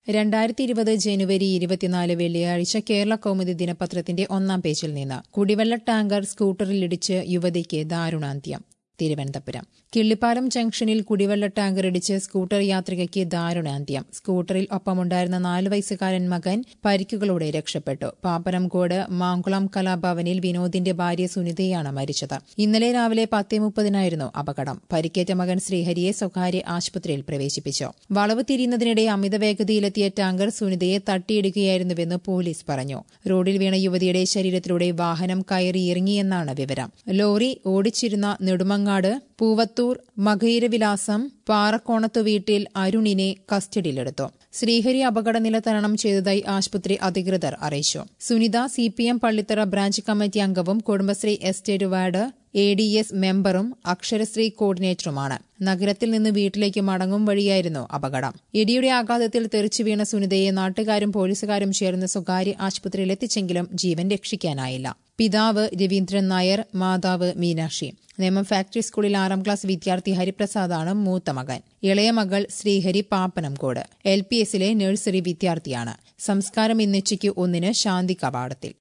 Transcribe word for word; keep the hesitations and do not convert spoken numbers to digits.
രണ്ടായിരത്തി ഇരുപത് ജനുവരി ഇരുപത്തിനാല് വെള്ളിയാഴ്ച കേരള കൗമുദി ദിനപത്രത്തിന്റെ ഒന്നാം പേജിൽ നിന്ന് കുടിവെള്ള ടാങ്കർ സ്കൂട്ടറിലിടിച്ച് യുവതിക്ക് ദാരുണാന്ത്യം. തിരുവനന്തപുരം കിള്ളിപ്പാലം ജംഗ്ഷനിൽ കുടിവെള്ള ടാങ്കർ ഇടിച്ച് സ്കൂട്ടർ യാത്രികയ്ക്ക് ദാരുണാന്ത്യം. സ്കൂട്ടറിൽ ഒപ്പമുണ്ടായിരുന്ന നാലു വയസ്സുകാരൻ മകൻ പരിക്കുകളോടെ രക്ഷപ്പെട്ടു. പാപ്പനംകോട് മാങ്കുളം കലാഭവനിൽ വിനോദിന്റെ ഭാര്യ സുനിതയാണ് മരിച്ചത്. ഇന്നലെ രാവിലെ പത്തേ മുപ്പതിനായിരുന്നു അപകടം. പരിക്കേറ്റ മകൻ ശ്രീഹരിയെ സ്വകാര്യ ആശുപത്രിയിൽ പ്രവേശിപ്പിച്ചു. വളവ് തിരിയുന്നതിനിടെ അമിതവേഗതയിലെത്തിയ ടാങ്കർ സുനിതയെ തട്ടിയിടുകയായിരുന്നുവെന്ന് പോലീസ് പറഞ്ഞു. റോഡിൽ വീണ യുവതിയുടെ ശരീരത്തിലൂടെ വാഹനം കയറിയിറങ്ങിയെന്നാണ് വിവരം. ലോറി ഓടിച്ചിരുന്ന നെടുമങ്ങ പൂവത്തൂർ മകയിരവിലാസം പാറക്കോണത്തു വീട്ടിൽ അരുണിനെ കസ്റ്റഡിയിലെടുത്തു. ശ്രീഹരി അപകടനില തരണം ചെയ്തതായി ആശുപത്രി അധികൃതർ അറിയിച്ചു. Sunitha C P M Pallithara branch committee അംഗവും Kudumbashree estate ward A D S മെമ്പറും അക്ഷരശ്രീ കോർഡിനേറ്ററുമാണ്. നഗരത്തിൽ നിന്ന് വീട്ടിലേക്ക് മടങ്ങും വഴിയായിരുന്നു അപകടം. ഇടിയുടെ ആഘാതത്തിൽ തെറിച്ചു വീണ സുനിതയെ നാട്ടുകാരും പോലീസുകാരും ചേർന്ന് സ്വകാര്യ ആശുപത്രിയിൽ എത്തിച്ചെങ്കിലും ജീവൻ രക്ഷിക്കാനായില്ല. പിതാവ് രവീന്ദ്രൻ നായർ, മാതാവ് മീനാക്ഷി. നേമം ഫാക്ടറി സ്കൂളിൽ ആറാം ക്ലാസ് വിദ്യാർത്ഥി ഹരിപ്രസാദാണ് മൂത്ത മകൻ. ഇളയ മകൾ ശ്രീഹരി പാപ്പനംകോട് എൽ പി എസിലെ നഴ്സറി വിദ്യാർത്ഥിയാണ്. സംസ്കാരം ഇന്നുച്ചയ്ക്ക് ഒന്നിന് ശാന്തി കവാടത്തിൽ.